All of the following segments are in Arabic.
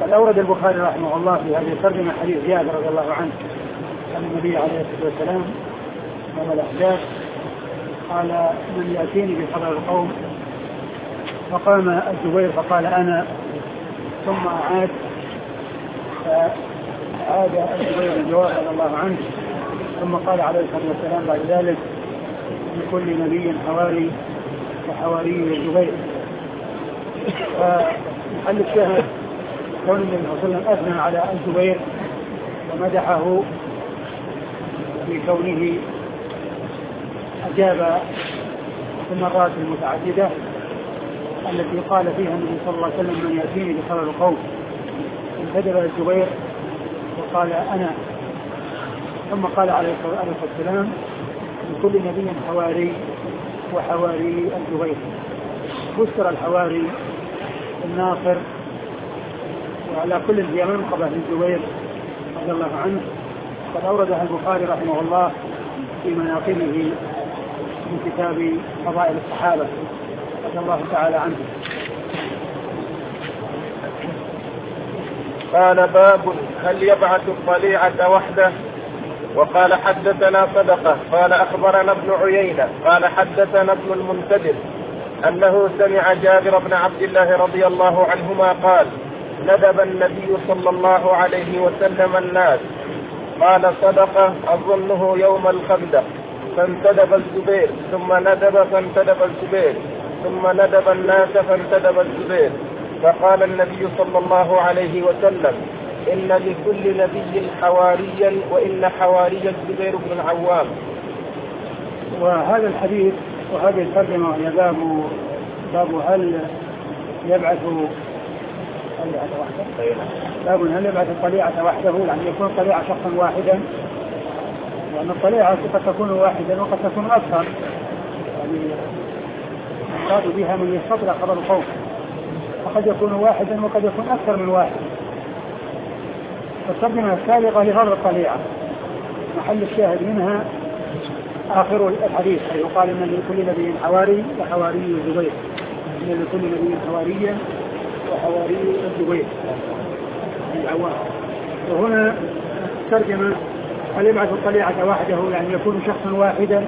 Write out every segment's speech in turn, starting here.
قد أورد البخاري رحمه الله في هذه الترجمة حديث جابر رضي الله عنه عن النبي عليه الصلاة والسلام يوم الأحزاب قال: من يأتيني بخبر القوم؟ فقام الزبير فقال: أنا. ثم عاد الزبير الجواب رضي الله عنه، ثم قال عليه الصلاة والسلام بعد ذلك: لكل نبي حواري وحواري الزبير. فمحل الشاهد كون النبي صلى الله عليه وسلم أثنى على الزبير ومدحه بكونه أجاب في المرات المتعددة التي قال فيها النبي صلى الله عليه وسلم: من يأتيني بخبر القوم. انتدب الزبير وقال: أنا. ثم قال عليه الصلاة والسلام: لكل نبي حواري وحواري الزبير. فسر الحواري الناصر، وعلى كل هي منقبة للزبير رضي الله عنه، قد أوردها البخاري رحمه الله في مناقبه من كتاب فضائل الصحابة رضي الله تعالى عنه. قال: باب هل يبعث الطليعة وحده؟ وقال: حدثنا صدقة قال أخبرنا ابن عيينة قال حدثنا ابن المنتدب أنه سمع جابر بن عبد الله رضي الله عنهما قال: ندب النبي صلى الله عليه وسلم الناس. قال: صدقة أظنه يوم الخندق. فانتدب الزبير ثم ندب فانتدب الزبير ثم ندب الناس فانتدب الزبير. فقال النبي صلى الله عليه وسلم: إن لكل نبي حواريا وإن حواري الزبير بن العوام. وهذا الحديث وهذه الترجمة هي باب هل يبعث الطليعة وحده؟ باب هل يبعث الطليعة وحده، يعني يكون الطليعة شخصا واحدا، لأن الطليعة قد تكون واحدا وقد تكون أكثر، يعني يراد بها من يستطلع خبر القوم، فقد يكون واحدا وقد يكون أكثر من واحد. فالترجمة السابقة لغرض الطليعة، محل الشاهد منها آخر الحديث حيث قال: إن لكل نبي حواري وحواري الزبير. إن لكل نبي حواريا وحواري الزبير العوام. وهنا الترجمة هل يبعث الطليعة وحده، يعني يكون شخصا واحدا.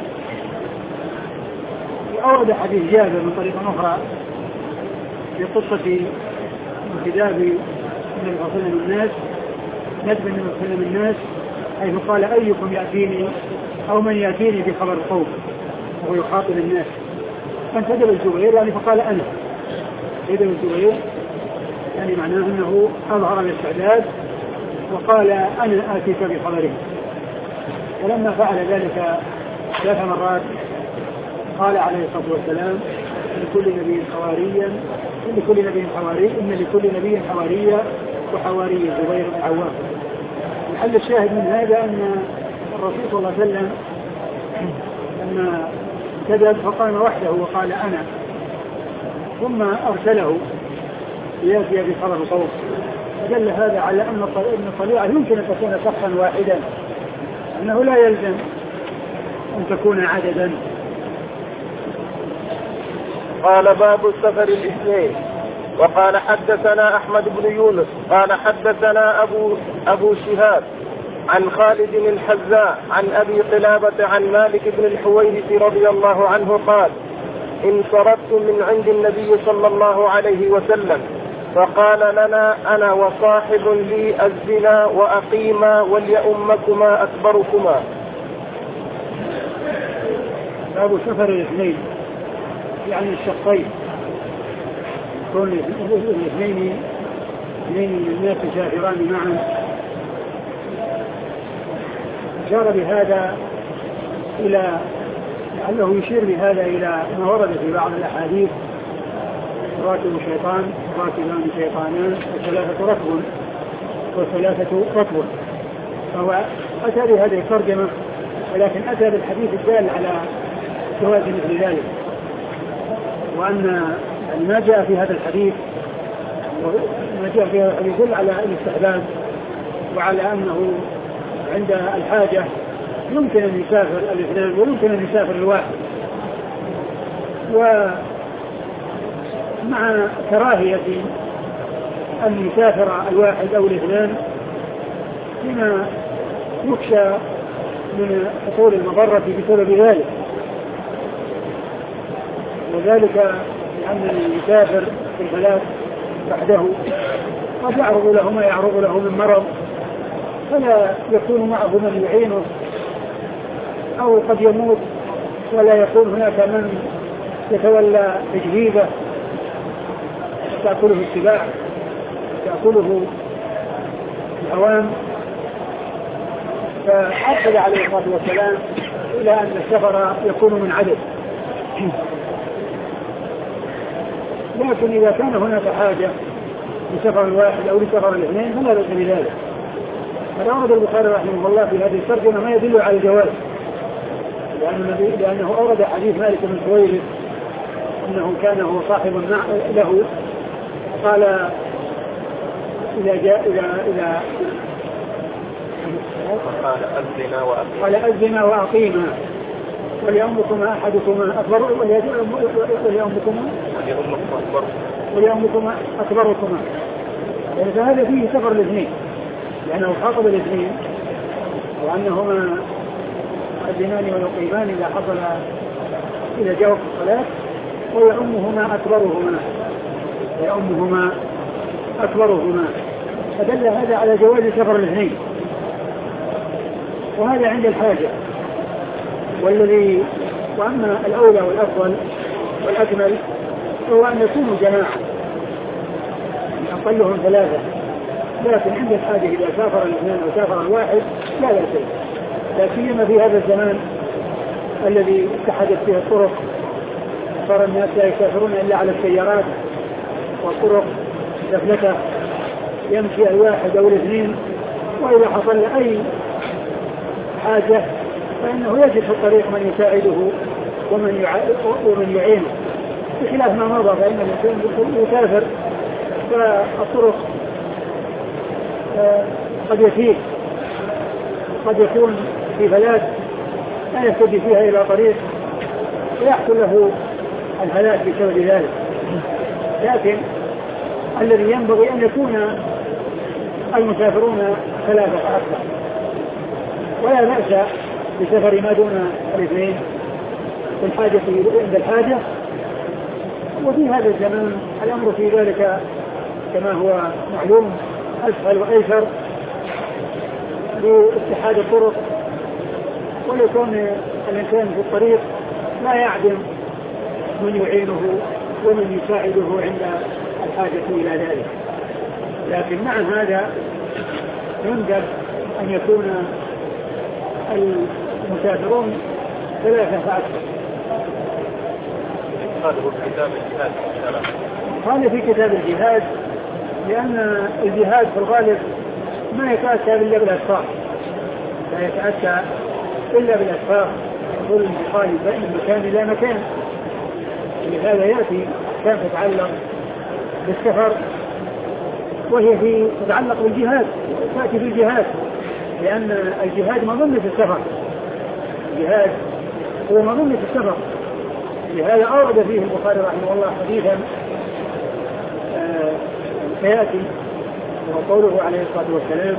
أورد حديث جابر من طريقة أخرى في قصة انتداب النبي صلى الله عليه وسلم الناس، ندب النبي صلى الله عليه وسلم الناس، حيث قال: أيكم يأتيني أو من يأتيني بخبر القوم، وهو يخاطب الناس. فانتدب الزبير يعني فقال: أنا. انتدب الزبير يعني معناه أنه أظهر الاستعداد وقال: أنا آتيك بخبره. ولما فعل ذلك 3 مرات قال عليه الصلاة والسلام: لكل نبي حواريا لكل نبي حواري إن لكل نبي حواريا وحواري الزبير بن العوام. محل الشاهد من هذا أن الرسول صلى الله عليه وسلم لما كذب فقام وحده وقال: أنا، ثم أرسله ليأتي بخبر القوم. فدل هذا على أن الطليعة يمكن أن تكون شخصا واحدا، أنه لا يلزم أن تكون عددا. قال: باب السفر الاثنين. وقال: حدثنا أحمد بن يونس قال حدثنا أبو شهاب عن خالد الحذاء عن أبي قلابة عن مالك بن الحويرث رضي الله عنه قال: انصرفت من عند النبي صلى الله عليه وسلم فقال لنا: أنا وصاحب لي الزنا وأقيما وليؤمكما أكبركما. باب سفر الاثنين، يعني الشخصين، كون الاثنين من الناس يسافران معا. أشار بهذا إلى لعله يشير بهذا إلى ما ورد في بعض الأحاديث: راكب شيطان راكبان شيطانان وثلاثة ركب. فهو أتى بهذه الترجمة، ولكن أتى بالحديث الدال على جواز مثل ذلك، وأن ما جاء في هذا الحديث يدل على الاستحباب، وعلى أنه عند الحاجة يمكن أن يسافر الاثنان ويمكن أن يسافر الواحد، ومع كراهية أن يسافر الواحد أو الاثنان بما يخشى من حصول المضرة بسبب ذلك، وذلك لأن المسافر في البلاد وحده قد يعرض له ما يعرض له من مرض فلا يكون معه من يعينه، أو قد يموت ولا يكون هناك من يتولى تجهيزه، تأكله السباع تأكله الهوام. فأرشد عليه الصلاة والسلام إلى أن السفر يكون من عدد، لكن إذا كان هناك حاجة لسفر الواحد أو لسفر الاثنين فلا بأس بذلك. فأورد البخاري رحمه الله في هذه الترجمة ما يدل على الجواز، لأنه أورد حديث مالك بن حويرث أنه كان هو صاحب له، قال إذا قال أذنا وأقيما وليأمكما أحدكما وليأمكما أكبركما، يعني فهذا فيه سفر الاثنين، لأنه خاطب الاثنين وأنهما يؤذنان ويقيمان إذا حصل إلى جوف الصلاة، ويأمهما أكبرهما فدل هذا على جواز سفر الاثنين، وهذا عند الحاجة. وأما الأولى والأفضل والأكمل هو أن يكونوا جماعة أقلهم 3، لكن عند الحاجة إذا سافر الاثنين أو سافر الواحد لا شيء، لا سيما في هذا الزمان الذي اتحدت فيه الطرق، صار الناس لا يسافرون إلا على السيارات والطرق سفلته، يمشي الواحد أو الاثنين، وإذا حصل أي حاجة فإنه يجد في الطريق من يساعده ومن يعينه، بخلاف ما مضى فإن الإنسان يسافر فالطرق قد يسير، قد يكون في بلاد لا يهتدي فيها إلى طريق ويحصل له الهلاك بسبب ذلك. لكن الذي ينبغي أن يكون المسافرون 3 فأكثر، ولا بأس بسفر ما دون الاثنين في الحاجة عند الحاجة. وفي هذا الزمان الأمر في ذلك كما هو معلوم أسهل وأيسر لاتحاد الطرق، ولكون الإنسان في الطريق لا يعدم من يعينه ومن يساعده عند الحاجة إلى ذلك. لكن مع هذا يندب أن يكون المسافرون 3 فأكثر. هذا في كتاب الجهاد، لأن الجهاد في الغالب ما يتأتى إلا بالأسفار، لا يتأتى إلا بالأسفار، يقول الانتقال من مكان إلى مكان. لهذا يأتي كان تتعلق بالسفر وهي تتعلق بالجهاد، تأتي بالجهاد، لأن الجهاد مظنة السفر، الجهاد هو مظنة السفر. لهذا أورد فيه البخاري رحمه الله حديثا سيأتي، وقوله عليه الصلاة والسلام: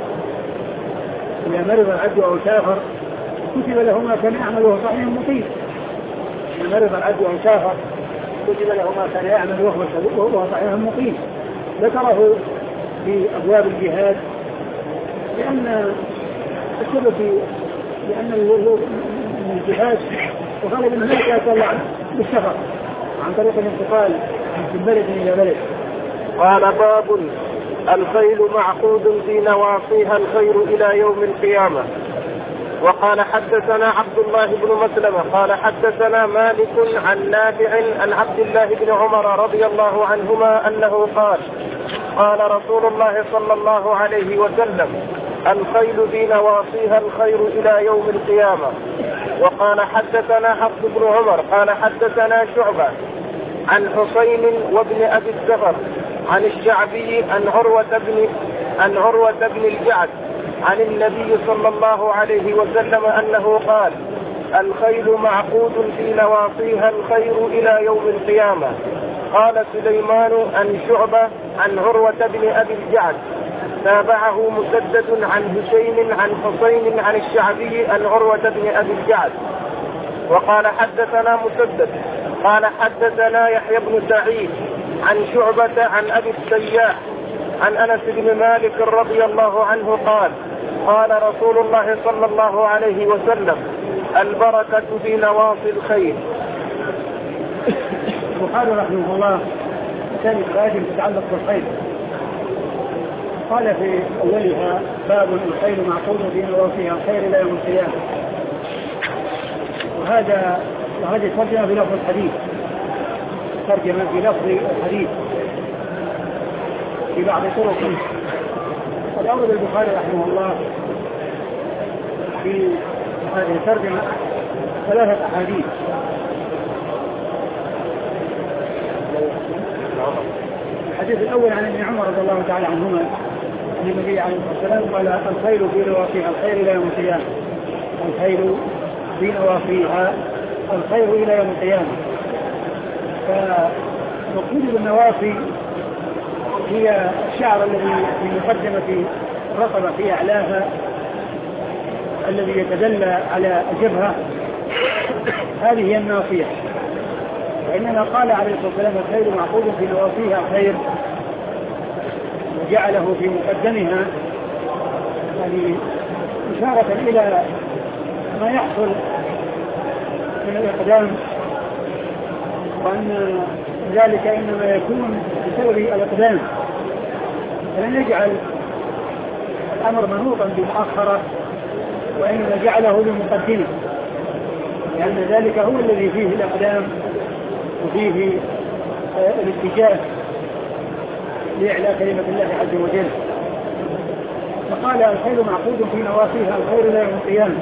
إذا مرض العبد أو سافر كتب له ما كان يعمل وهو صحيح مقيم. إذا مرض العبد أو سافر كتب له ما كان يعمل وهو صحيح مقيم. ذكره في أبواب الجهاد لأن السبب لأن الجهاد وغالبا ما يتأتى بالسفر عن طريق الانتقال من بلد إلى بلد. قال: باب الخيل معقود في نواصيها الخير إلى يوم القيامة. وقال: حدثنا عبد الله بن مسلمة قال: حدثنا مالك عن نافع عن عبد الله بن عمر رضي الله عنهما أنه قال: قال رسول الله صلى الله عليه وسلم: الخيل في نواصيها الخير إلى يوم القيامة. وقال: حدثنا حفص بن عمر قال: حدثنا شعبة عن حسين وابن أبي الزفر عن الشعبي عن عروة بن الجعد عن النبي صلى الله عليه وسلم أنه قال: الخيل معقود في نواصيها الخير إلى يوم القيامة. قال سليمان عن شعبة عن عروة بن أبي الجعد تابعه مسدد عن هشيم عن حسين عن الشعبي عن عروة بن أبي الجعد. وقال حدثنا مسدد قال حدثنا يحيى بن سعيد عن شعبة عن أبي السياح عن أنس بن مالك رضي الله عنه قال قال رسول الله صلى الله عليه وسلم البركة في نواصي الخير. البخاري رحمه الله كانت قائد تتعلق بالخير، قال في أولها باب الخير معقود في نواصيها الخير إلى يوم القيامة. وهذه ترجمة بلفظ الحديث، ترجمة بلفظ الحديث في بعض طرقه. قد أورد البخاري رحمه الله في هذه الترجمة 3 أحاديث. الحديث الأول عن ابن عمر رضي الله تعالى عنهما أن النبي عليه الصلاة والسلام قال الخير في نواصيها الخير إلى يوم القيامة، الخير في نواصيها الخير إلى يوم القيامة. فمقصود بالنواصي هي الشعر الذي في مقدمة رقبة في أعلاها الذي يتدلى على الجبهة، هذه هي الناصية. وإنما قال عليه الصلاة والسلام الخير معقود في نواصيها الخير، وجعله في مقدمها يعني إشارة إلى ما يحصل من الإقدام، وأن ذلك إنما يكون بسبب الإقدام، فلن يجعل الأمر منوطا بمؤخرة، وإنما جعله بمقدمه، لأن ذلك هو الذي فيه الإقدام وفيه الاتجاه لإعلاء كلمة الله عز وجل. فقال الخير معقود في نواصيها الخير إلى يوم القيامة.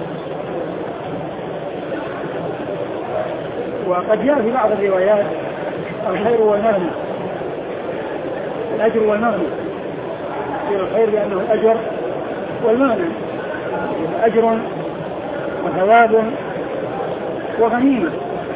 وقد جاء في بعض الروايات الخير والمغنى، الأجر والمغنى، يصير الخير بأنه أجر والمغنى، أجر وثواب وغنيمة.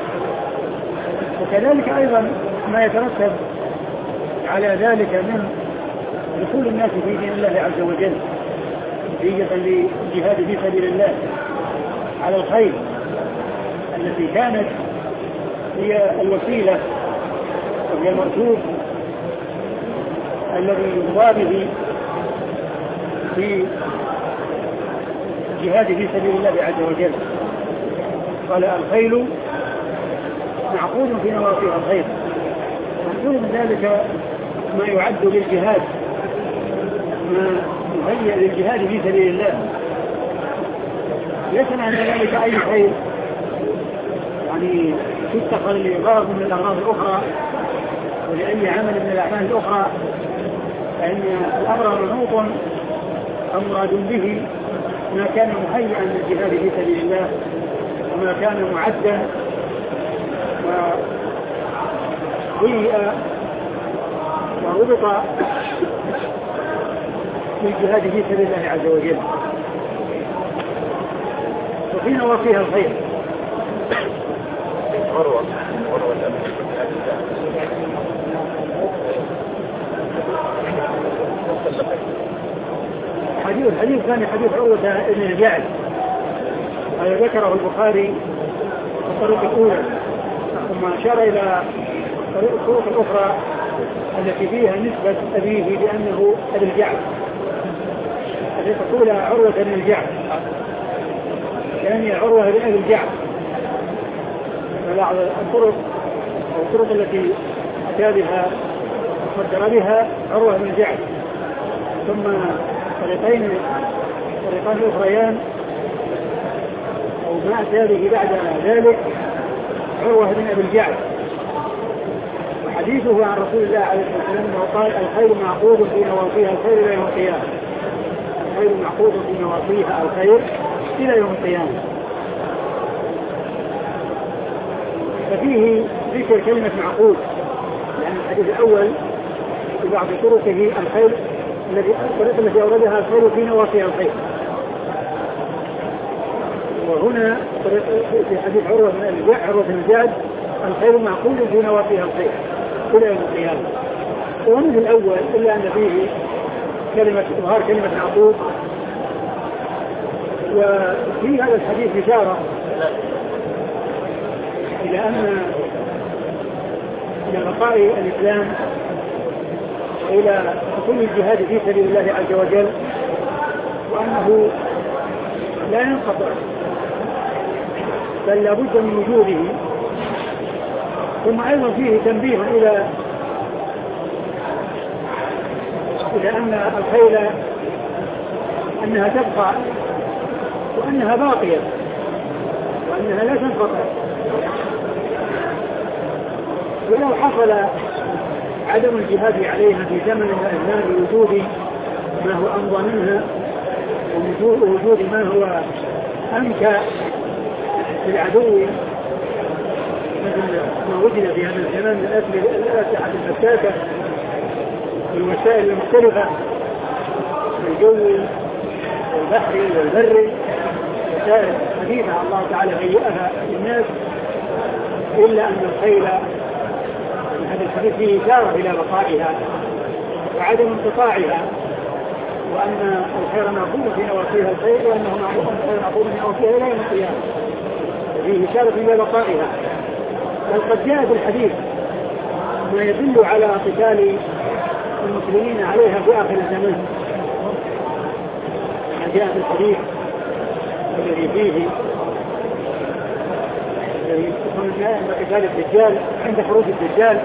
وكذلك أيضا ما يترتب على ذلك من دخول الناس في دين الله عز وجل نتيجة للجهاد في سبيل الله على الخير التي كانت هي الوسيلة وهي المركوب الذي يضاد به في الجهاد في سبيل الله عز وجل. قال الخيل معقود في نواصيها الخير، معقود من ذلك ما يعد للجهاد، ما يهيئ للجهاد في سبيل الله، ليس معنى ذلك أي خير يعني تتخذ لغرض من الأغراض الأخرى ولأي عمل من الأعمال الأخرى، فإن الأمر منوط أمراد به ما كان مهيئا للجهاد في سبيل الله وما كان معدا وهيئ وربط بالجهاد في سبيل الله عز وجل. وفي نواصيها الخير. الحديث ثاني حديث عروة بن الجعد، هذا ذكره البخاري في الطريق الأولى، ثم أشار إلى الطرق الأخرى التي فيها نسبة أبيه بأنه أبي الجعد، التي تقول عروة بن الجعد يعني عروة بن أبي الجعد. فبعض الطرق أو الطرق التي أتى بها مصدر بها عروة بن الجعد، ثم طريقان أخريان أو ما أتى به بعد ذلك عروة بن أبي الجعد. وحديثه عن رسول الله عليه الصلاة والسلام قال الخير معقود في نواصيها الخير إلى يوم القيامة، الخير معقود في نواصيها الخير إلى يوم القيامة. ففيه ذكر كلمة معقود، لأن الحديث الأول في بعض طرقه الخير الطريقة التي أوردها الخير في نواصيها الخير، وهنا في حديث عروة بن الجعد الخير معقود في نواصيها الخير. إلى يوم القيامة. ومن الأول إلا أن فيه إظهار كلمة عقوق. وفي هذا الحديث إشارة إلى أن إلى بقاء الإسلام إلى كل الجهاد في سبيل الله عز وجل، وأنه لا ينقطع بل لابد من وجوده. ثم أيضا فيه تنبيه إلى أن الخيل أنها تبقى وأنها باقية وأنها لا تنقطع، ولو حصل عدم الجهاد عليها في زمن من الأزمان بوجود ما هو أمضى منها ووجود ما هو أنكى للعدو مثل ما وجد في هذا الزمان من الأسلحة الفتاكة والوسائل المختلفة الجوي والبحري والبري، وسائل حديثة الله تعالى هيئها للناس، إلا أن الخيل هذا الحديث فيه إشارة إلى بقائها وعدم انقطاعها، وأن الخير معقول في نواصيها الخير، وأنه الخير معقول في نواصيها إلى يوم القيامة، فيه إشارة إلى بقائها. بل قد جاء في الحديث ما يدل على قتال المسلمين عليها في آخر الزمان. جاء في الحديث الذي فيه أن قتال الدجال عند خروج الدجال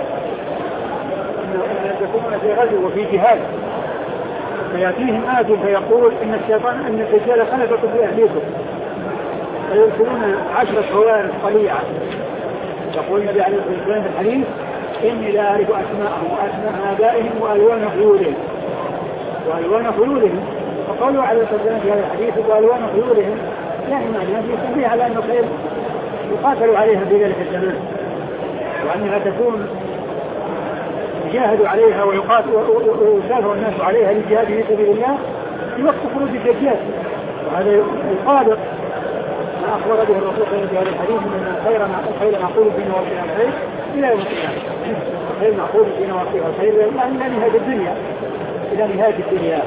أن تكون في غزو وفي جهاد، فيأتيهم آت فيقول إن الشيطان أن الدجال خلفكم بأهليكم، فيرسلون 10 خوارج قليعة. يقول النبي عليه الصلاة والسلام في الحديث إني لا أعرف أسماءهم وأسماء آبائهم وألوان خيولهم. فقالوا عليه الصلاة والسلام في هذا الحديث وألوان خيولهم، يعني معناه يستنبيه على أن الخيل يقاتل عليها في ذلك الزمان، وأنها تكون يجاهد عليها ويسافر الناس عليها للجهاد في سبيل الله في وقت خروج الدجال. وهذا يقابل ما أخبر به الرسول صلى الله عليه وسلم في هذا الحديث من الخيل معقول في نواصيها الخير إلى يوم القيامة. الخيل معقول في نواصيها الخير إلى نهاية الدنيا، إلى نهاية الدنيا.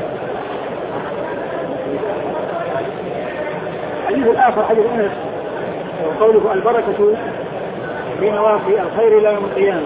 الحديث الآخر حديث أنس وقوله البركة في نواصي الخير إلى يوم القيامة.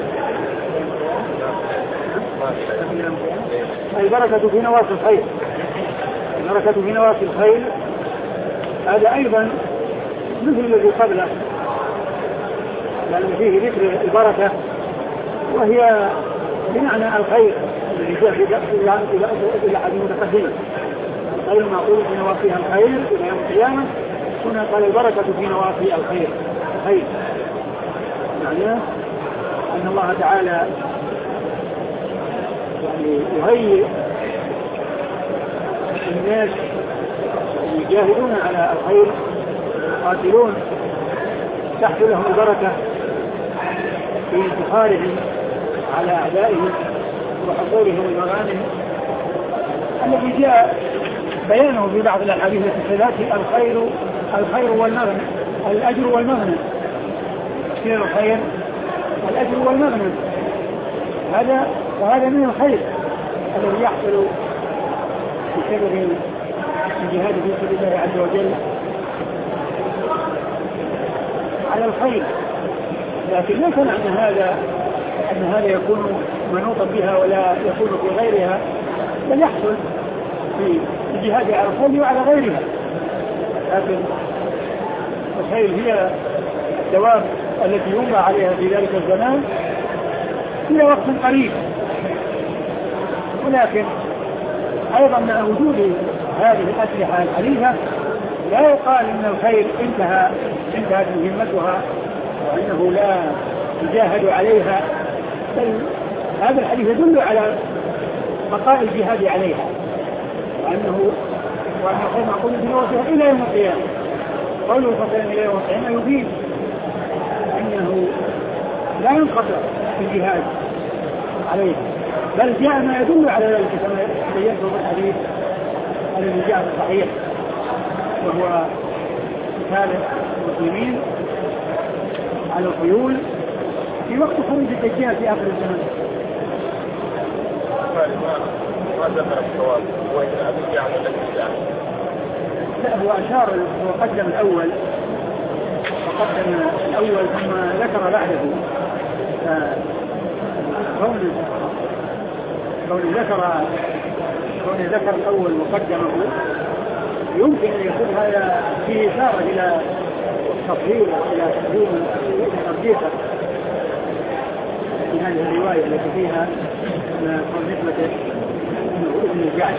البركة في نواصي الخير، البركة في نواصي الخير هذا أيضا مثل الذي قبله، لأن فيه ذكر البركة وهي بمعنى الخير الذي جاء في الحديث المتقدمة. الخير معقول في نواصيها الخير إلى يوم القيامة. هنا قال البركة في نواصي الخير، الخير معناه أن الله تعالى يعني يهيئ الناس يجاهدون على الخير يقاتلون تحصل لهم البركة في انتصارهم على أعدائهم وحصولهم المغانم الذي جاء بيانه في بعض الأحاديث الثلاثة الخير والمغنم، الأجر والمغنم، كثير الخير والأجر والمغنم، وهذا من الخير الذي يحصل بسبب الجهاد في سبيل الله عز وجل على الخير. لكن ليس معنى أن هذا يكون منوطا بها ولا يكون في غيرها، بل يحصل في الجهاد على الخير وعلى غيرها. لكن الخير هي الدواب التي يوضع عليها في ذلك الزمان إلى وقت قريب، ولكن أيضا مع وجود هذه الأسلحة الحديثة لا يقال إن الخير انتهت مهمتها وأنه لا يجاهد عليها، بل هذا الحديث يدل على بقاء الجهاد عليها، وأن الخير معقول بنواسها إلى يوم القيامة. قوله صلى إلى يوم القيامة يبين أنه لا ينقطع الجهاد عليها، بل جاء ما يدل على ذلك كما بينته في الحديث الذي جاء في الصحيح، وهو قتال المسلمين على الخيول في وقت خروج الدجال في آخر الزمان. ما ذكر الصواب وإن أبي على الدجال. لا هو أشار وقدم الأول ثم ذكر بعده. كون ذكر الأول وقدمه يمكن أن يكون هذا فيه إشارة إلى تفضيل إلى تقديم ترجيحه في هذه الرواية التي فيها نسبة ابن الجعد.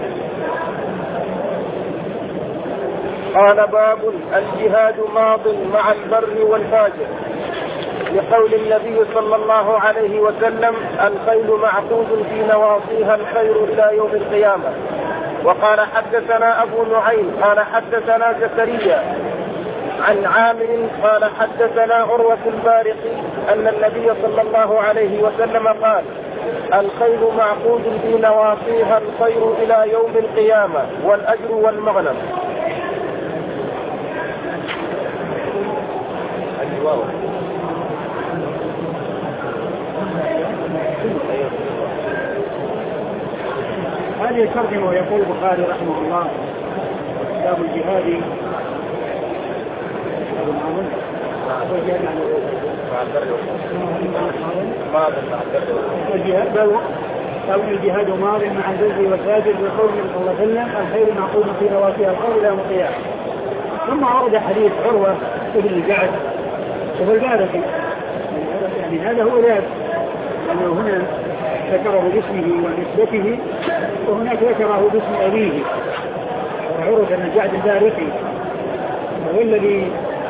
قال باب الجهاد ماض مع البر والفاجر لقول النبي صلى الله عليه وسلم الخيل معقود في نواصيها الخير إلى يوم القيامة. وقال حدثنا أبو نعيم قال حدثنا زكريا عن عامر قال حدثنا عروة البارقي أن النبي صلى الله عليه وسلم قال الخيل معقود في نواصيها الخير إلى يوم القيامة والأجر والمغنم. هذه الترجمة ويقول البخاري رحمه الله كتاب الجهاد الجهاد ماض مع البر والفاجر بقول صلى الله عليه وسلم الخير معقود في نواصيها الخير الى يوم القيامة. ثم ورد حديث عروة ابن الجعد وبالبارقي يعني هذا هو ذات لأنه هنا ذكره باسمه ونسبته وهناك ذكره باسم أبيه عروة بن الجعد البارقي وهو الذي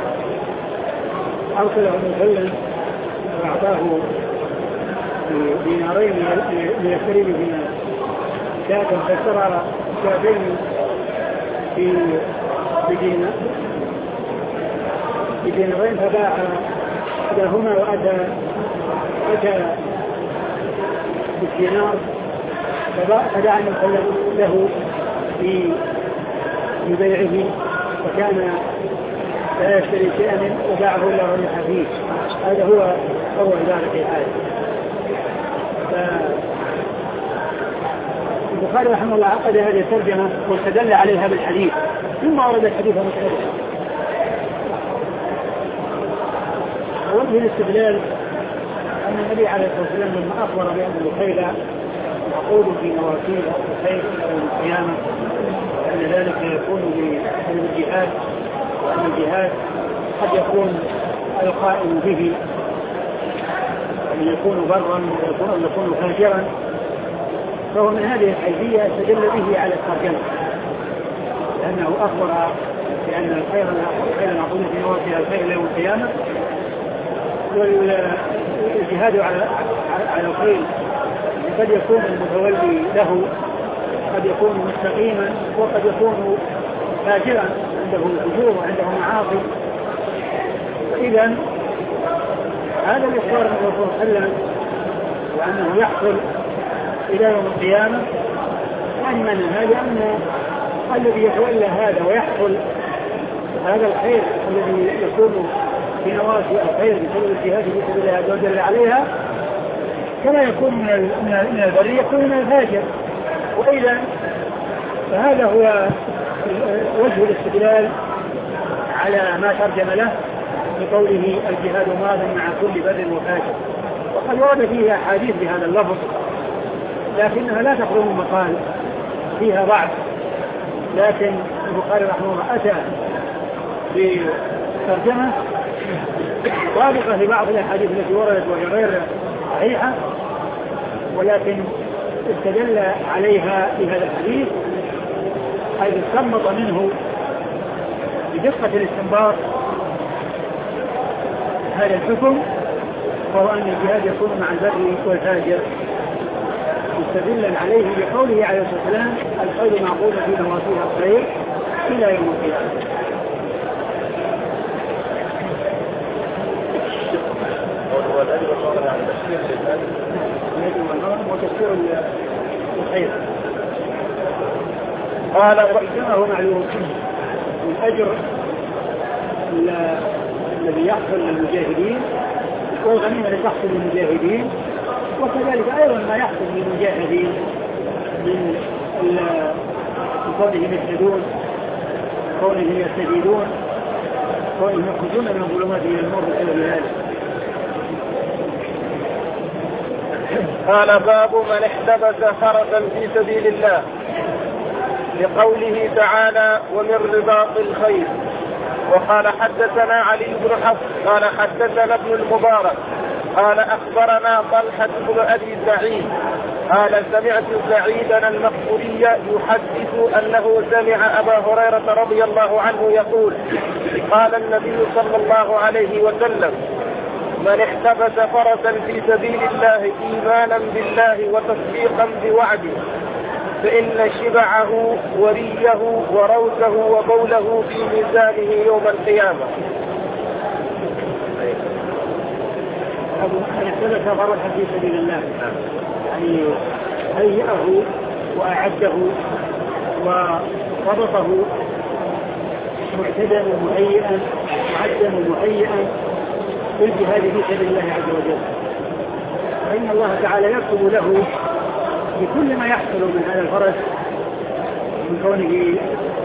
أرسله المسلم وأعطاه دينارين ليشتري بهما شاة فاشترى شاتين بدينارين فباع إحداهما وأتى بالدينار فدعا المسلم له في بيعه وكان لا يشتري شيئا وباعه إلا ربح فيه. هذا هو ذلك الحال. البخاري رحمه الله عقد هذه الترجمة واستدل عليها بالحديث ثم ورد الحديث متأخر. ووجه الاستدلال أن النبي عليه الصلاة والسلام لما أخبر بأن الخيل معقود في نواصيل الخيل يوم القيامة وأن ذلك يكون بسبب الجهاد وأن الجهاد قد يكون القائم به أن يكون برا وأن يكون فاجرا فهو من هذه الحيثية استدل به على الترجمة لأنه أخبر بأن الخير معقود في نواصيل الخيل يوم القيامة والجهاد على الخيل قد يكون المتولي له قد يكون مستقيما وقد يكون فاجرا عنده فجور وعنده معاصي. إذن هذا الإخبار من الرسول صلى الله عليه وسلم وأنه يحصل إلى يوم القيامة أننا هذا أن الذي يتولى هذا ويحصل هذا الخير الذي يكون في نواصي الخير بسبب الجهاد في سبيل الله عز وجل عليها كما يكون من البر يكون من الفاجر. وإذا فهذا هو وجه الاستدلال على ما ترجم له بقوله الجهاد ماض مع كل بر وفاجر. وقد ورد فيها أحاديث بهذا اللفظ لكنها لا تخلو من مقال فيها ضعف لكن البخاري رحمه الله أتى بترجمة طابقة لبعض الأحاديث التي وردت وهي غير صحيحة ولكن استدل عليها في هذا الحديث حيث استنبط منه بدقة الاستنباط هذا الحكم وهو أن الجهاد يكون مع البر والفاجر مستدلا عليه بقوله عليه الصلاة والسلام الخير معقود في نواصيها الخير إلى يوم القيامة. وتشكير الخير قال وإنما هو معلوم الأجر الذي يحصل للمجاهدين والغنيمة لتحصل للمجاهدين، وكذلك أيضا ما يحصل للمجاهدين من كونهم يجهدون، كونهم يستجيدون، كونهم يخرجون من الظلمات إلى النور بسبب ذلك. قال باب من احتبس فرسا في سبيل الله، لقوله تعالى ومن رباط الخيل. وقال حدثنا علي بن حفص قال حدثنا ابن المبارك قال أخبرنا طلحة بن أبي سعيد قال سمعت سعيدا المقبوري يحدث أنه سمع أبا هريرة رضي الله عنه يقول قال النبي صلى الله عليه وسلم من احتبس فرسا في سبيل الله إيمانا بالله وتصديقا بوعده فإن شبعه وريه وروثه وبوله في ميزانه يوم القيامة. من احتبس فرسا في سبيل الله يعني هيئه وأعده وربطه معتدا ومهيئا معدا ومهيئا بالجهاد في سبيل الله عز وجل، فإن الله تعالى يكتب له بكل ما يحصل من هذا الفرس من كونه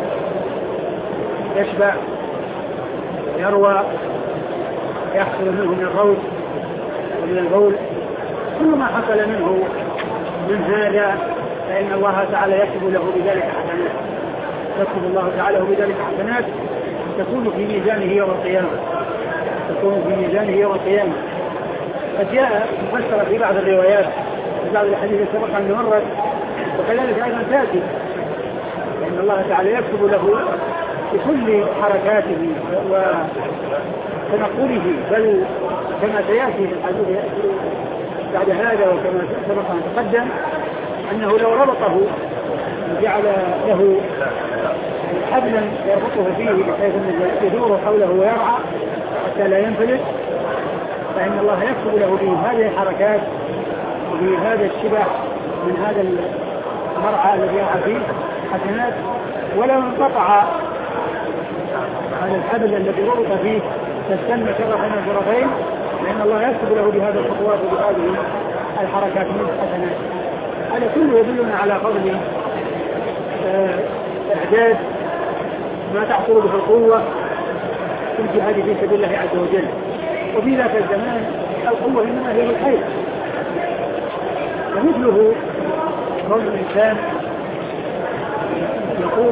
يشبع يروى يحصل منه من الروث ومن البول، كل ما حصل منه من هذا فإن الله تعالى يكتب له بذلك حسنات، يكتب الله تعالى بذلك حسنات تكون في ميزانه يوم القيامة، تكون في ميزانه يوم القيامة. قد جاء مفسر في بعض الروايات في بعض الحديث السابق عن مرة، وكذلك أيضا تأتي لأن الله تعالى يكتب له بكل حركاته وتنقله، بل كما سيأتي في الحديث بعد هذا وكما سبق أن تقدم أنه لو ربطه جعل له حبلا يربطه فيه بحيث أنه يدور حوله ويرعى حتى لا ينفلت، فإن الله يكتب له به هذه الحركات وبهذا الشبع من هذا المرعى الذي يرعى فيه حسنات، ولو انقطع هذا الحبل الذي ربط فيه تستنى شرفا من الشرفين، لأن الله يكتب له بهذه الخطوات وبهذه الحركات من حسنات. هذا كله يدلنا على فضل إعداد ما تحصل به القوة في الجهاد في سبيل الله عز وجل. وفي ذاك الزمان القوة إنما هي الخير، ومثله كون الإنسان يقوم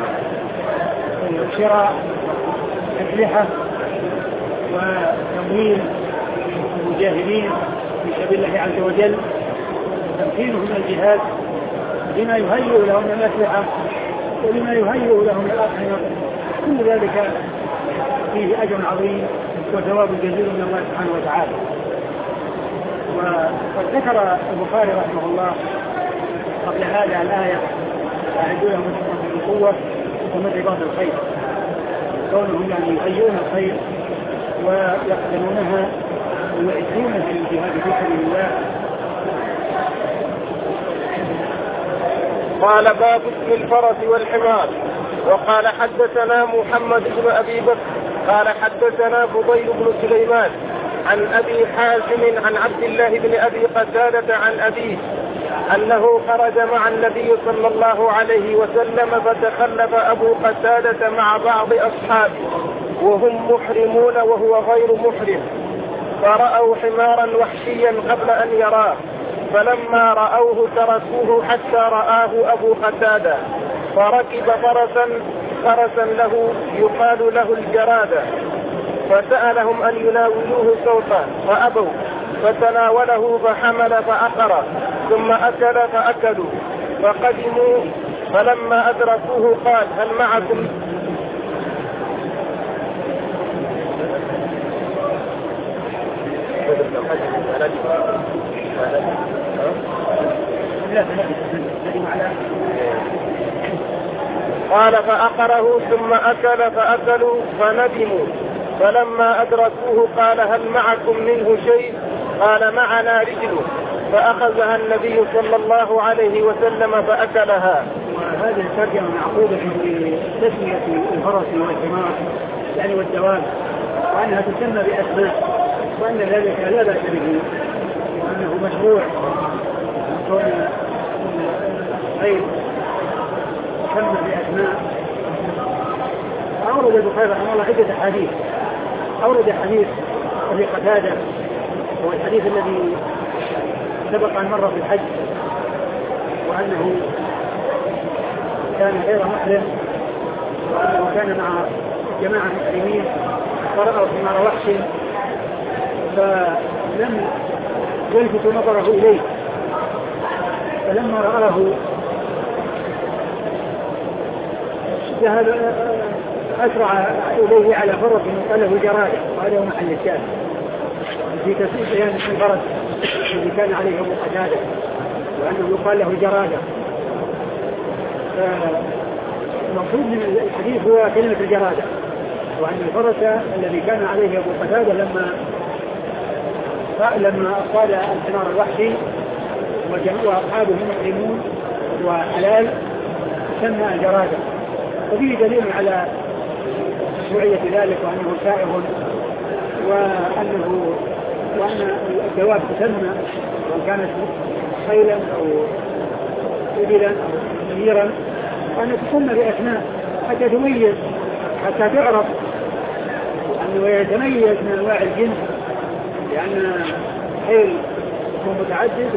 بشراء أسلحة وتمويل المجاهدين في سبيل الله عز وجل وتمكينهم من الجهاد بما يهيئ لهم من الأسلحة وبما يهيئ لهم من الأطعمة، كل ذلك فيه أجر عظيم وثواب جزيل من الله سبحانه وتعالى. وقد ذكر البخاري رحمه الله قبل هذا الآية أعدوا لهم القوة ومن رباط الخير، كونهم يعني يهيئون الخير ويقدمونها ويعدونها للجهاد في سبيل الله. قال باب اسم الفرس والحمار. وقال حدثنا محمد بن أبي بكر قال حدثنا فضيل بن سليمان عن أبي حازم عن عبد الله بن أبي قتادة عن أبيه أنه خرج مع النبي صلى الله عليه وسلم فتخلف أبو قتادة مع بعض أصحابه وهم محرمون وهو غير محرم، فرأوا حمارا وحشيا قبل أن يراه، فلما رأوه تركوه حتى رآه أبو قتادة، فركب فرسا له يقال له الجرادة، فسألهم أن يناولوه سوطا فأبوا، فتناوله فحمل فأقر، ثم أكل فأكلوا، فقدموا فلما أدركوه قال هل معكم قال فأقره ثم أكل فأكلوا فندموا، فلما أدركوه قال هل معكم منه شيء؟ قال معنا رجل، فأخذها النبي صلى الله عليه وسلم فأكلها. وهذه الترجمة معقودة في تسمية الفرس والحمار يعني والدواب، وأنها تسمى بأسماء وأن ذلك لا بأس به وأنه مشروع كون غير يسمى بأسماء. أورد البخاري رحمه الله عدة أحاديث. أورد حديث أبي قتادة هو الحديث الذي سبق أن مر في الحج وأنه كان غير محرم وأنه كان مع جماعة مسلمين فرأوا حمار وحش فلم يلفت نظره إليه فلما رآه ذهب أسرع إليه على فرس وقال له جرادة وهذا هو محل الشاهد في تفسير بيان الفرس الذي كان عليه أبو قتادة وأنه يقال له جرادة. المقصود من الحديث هو كلمة الجرادة وأن الفرس الذي كان عليه أبو قتادة لما أصاد الحمار الوحشي وأصحابه مسلمون وحلال سمى الجرادة. وفيه دليل على مشروعية ذلك وأنه سائغ وأن الدواب تسمى وأن كانت خيلا أو إبلا أو نيرا وأن تسمى بأسماء حتى تميز حتى تعرف أنه يتميز من أنواع الجنس لأن الخيل يكون متعدد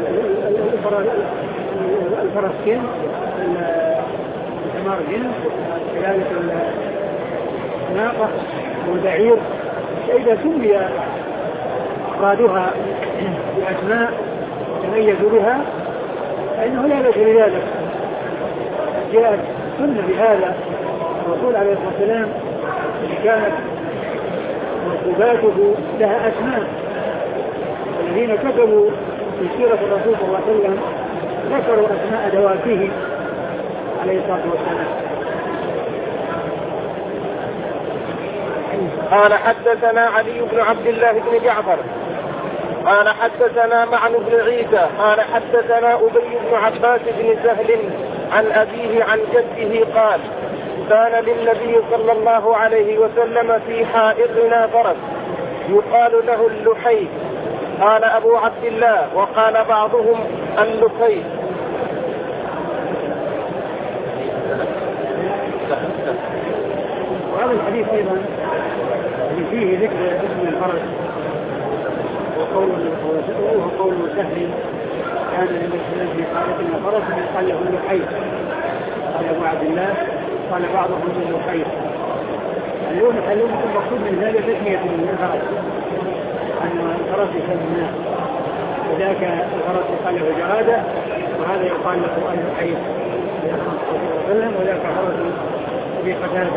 والفرس جنس الحمار جنس كذلك الناقة والبعير. فإذا سمي أفرادها بأسماء تميزوا بها فإنه لا بأس بذلك. جاءت سنة بهذا الرسول عليه الصلاة والسلام كانت مركوباته لها أسماء الذين كتبوا في سيرة الرسول صلى الله عليه وسلم ذكروا أسماء دوابه عليه الصلاة والسلام. قال حدثنا علي بن عبد الله بن جعفر قال حدثنا معن بن عيسى قال حدثنا أبي بن عباس بن سهل عن أبيه عن جده قال كان للنبي صلى الله عليه وسلم في حائطنا فرس يقال له اللحيف. قال أبو عبد الله وقال بعضهم اللحيف. وهذا الحديث أيضا فيه ذكر اسم الفرس وهو قول سهل كان للمسلمين في حائطنا فرس يقال له اللحيف. قال أبو عبد الله قال بعضهم اللحيف. اليوم المقصود من ذلك تسمية الفرس أن الفرس يسمى وذاك الفرس يقال له جرادة وهذا يقال له اللحيف وذاك فرس أبي قتادة.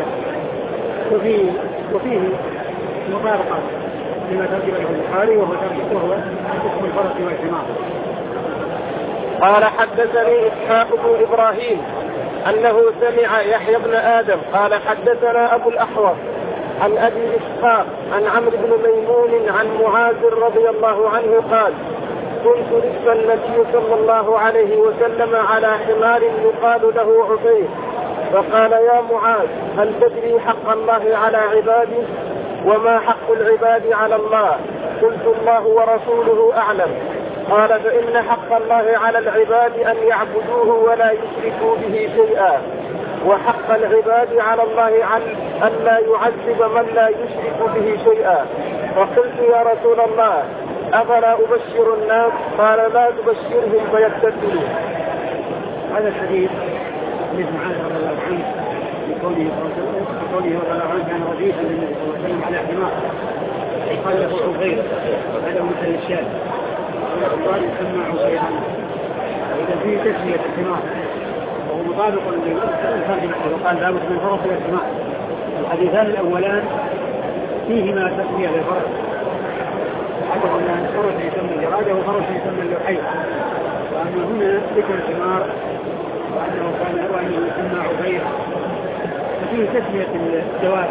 وفيه مطابقة لما ترتب له البخاري وهو اسم الفرس والحمار. قال حدثني إسحاق بن إبراهيم أنه سمع يحيى بن آدم قال حدثنا أبو الأحوص عن أبي إسحاق عن عمرو بن ميمون عن معاذ رضي الله عنه قال كنت رفق النبي صلى الله عليه وسلم على حمار يقال له عبيد فقال يا معاذ هل تدري حق الله على عباده وما حق العباد على الله؟ قلت الله ورسوله أعلم. قال فإن حق الله على العباد أن يعبدوه ولا يشركوا به شيئا وحق العباد على الله أن لا يعذب من لا يشرك به شيئا. فقلت يا رسول الله أفلا أبشر الناس؟ قال لا تبشرهم فيكتسلوا. هذا الحديث حديث معاذ رضي الله عنه بقوله رضي الله عنه كان رديفا للنبي صلى الله عليه وسلم على حمار قال له عبيد هذا مثل الشاذ قال يسمى عبيدا. وإذا فيه تسمية الحمار وهو مطابق للترجمة وقال لابد من فرس والحمار. الحديثان الأولان فيهما تسمية للفرس حتى أن الفرس يسمى الجرادة وفرس يسمى اللحيف. وأما هنا ذكر الحمار وأنه يسمى عبيد ففيه تسمية الدواب.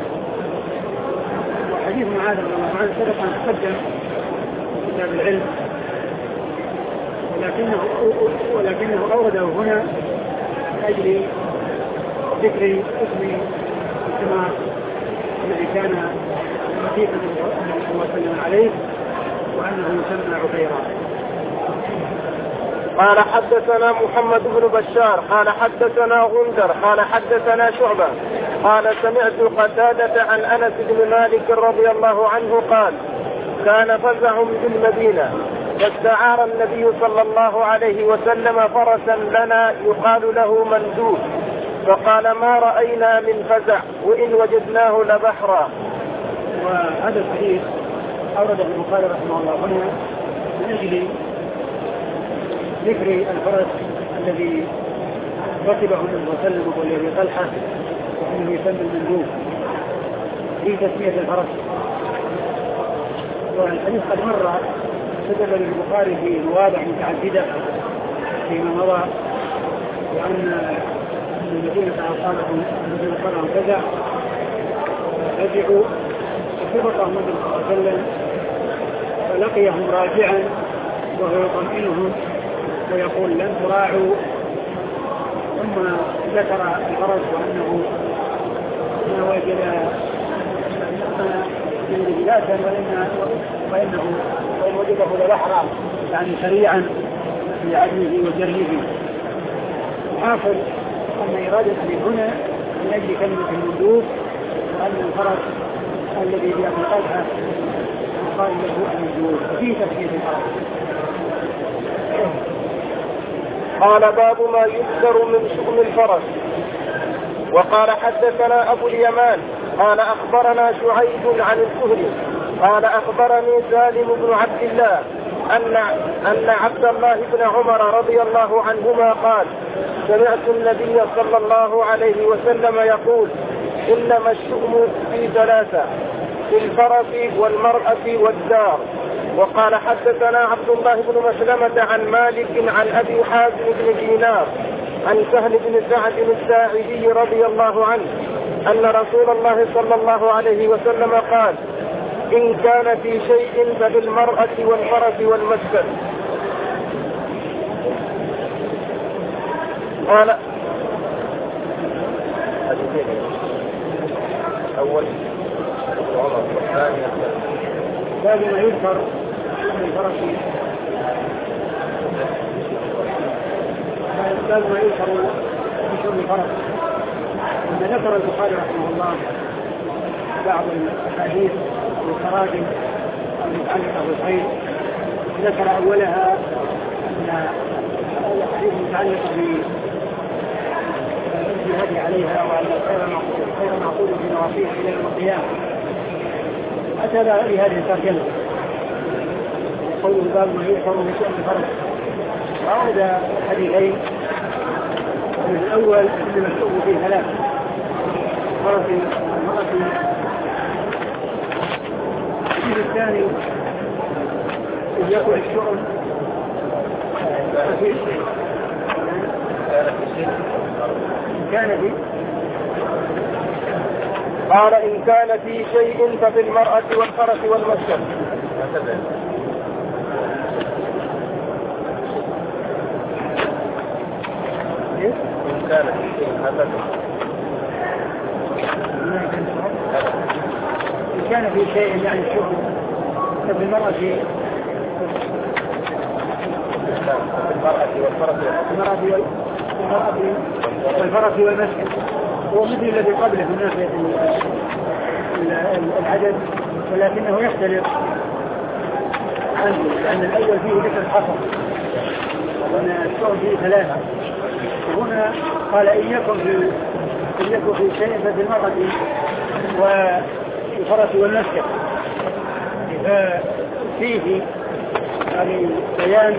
وحديث معاذ رضي الله عنه سبق أن تقدم في كتاب العلم ولكنه أورده هنا لأجل ذكر اسم الحمار الذي كان رديف النبي صلى الله عليه وسلم عليه وأنه يسمى عبيرا. قال حدثنا محمد بن بشار قال حدثنا غندر قال حدثنا شعبة قال سمعت قتادة عن أنس بن مالك رضي الله عنه قال كان فزع بالمدينة فاستعار النبي صلى الله عليه وسلم فرسا لنا يقال له مندوب فقال ما رأينا من فزع وإن وجدناه لبحرا. وهذا الحديث أورده البخاري رحمه الله هنا من أجل ذكر الفرس الذي ركبه النبي صلى الله عليه وسلم وابي طلحه وانه يسمى المندوب في تسميه الفرس. والحديث قد مر استدل البخاري في مواضع متعدده فيما مضى وان الذين قالوا كذا رجعوا وسبقهم النبي صلى الله عليه وسلم فلقيهم راجعا وهو يطمئنهم ويقول لن تراعوا ثم ذكر الفرس وأنه ما وجد بلادا وإن وجده لبحرا يعني سريعا في عدله وجره. حاصل أن إرادة من هنا من أجل كلمة المندوب وأن الفرس الذي بأبي طلحة قال له المندوب في تسمية الفرس. قال باب ما يذكر من شؤم الفرس. وقال حدثنا أبو اليمان قال أخبرنا شعيب عن الزهري قال أخبرني سالم بن عبد الله أن عبد الله بن عمر رضي الله عنهما قال سمعت النبي صلى الله عليه وسلم يقول إنما الشؤم في ثلاثة في الفرس والمرأة والدار. وقال حدثنا عبد الله بن مسلمة عن مالك عن أبي حازم بن دينار عن سهل بن سعد الساعدي رضي الله عنه أن رسول الله صلى الله عليه وسلم قال إن كان في شيء فبالمرأة والفرس والمسكن. قال أول عمر والثاني باب ما يذكر من الفرس باب ما يذكر في شؤم الفرس. لما ذكر البخاري رحمه الله بعض الأحاديث والتراجم المتعلقة بالخيل ذكر أولها أن الأحاديث المتعلقة بالجهاد عليها وأن الخير معقول في نواصيها إلى يوم القيامة. أتى لهذه الترجمة قول الباب ما يذكر في شؤم الفرس. أورد حديثين من الأول أن الشؤم فيه ثلاث فرس المرأة. الحديث الثاني إذ يكون الشؤم قال إن كان في شيء ففي المرأة والفرس والمسكن. إن كان في شيء إن كان في شيء يعني الشؤم ففي المرأة والفرس والمسكن هو مثل الذي قبله من ناحية العدد ولكنه يختلف عنه لأن الأول فيه ذكر الحصر وأن الشؤم فيه ثلاثة. وهنا قال إن يكن في شيء ففي المرأة والفرس والمسكن فيه يعني بيان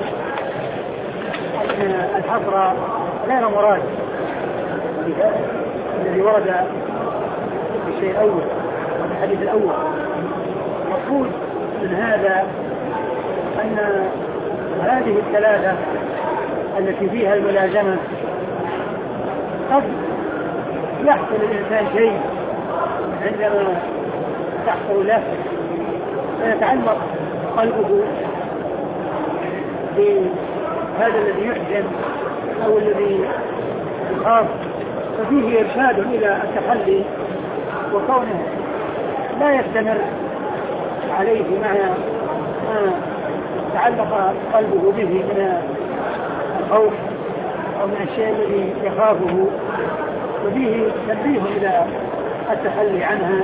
أن الحصر غير مراد الذي ورد في الشيء الأول وفي الحديث الأول. مقصود من هذا أن هذه الثلاثة التي فيها الملازمة قد يحصل الإنسان شيء عندما تحصل له فيتعلق قلبه بهذا الذي يحزن أو الذي يخاف ففيه إرشاد إلى التخلي وكونه لا يستمر عليه ما تعلق قلبه به من الخوف أو من الشيء الذي يخافه، وفيه تنبيه إلى التخلي عنها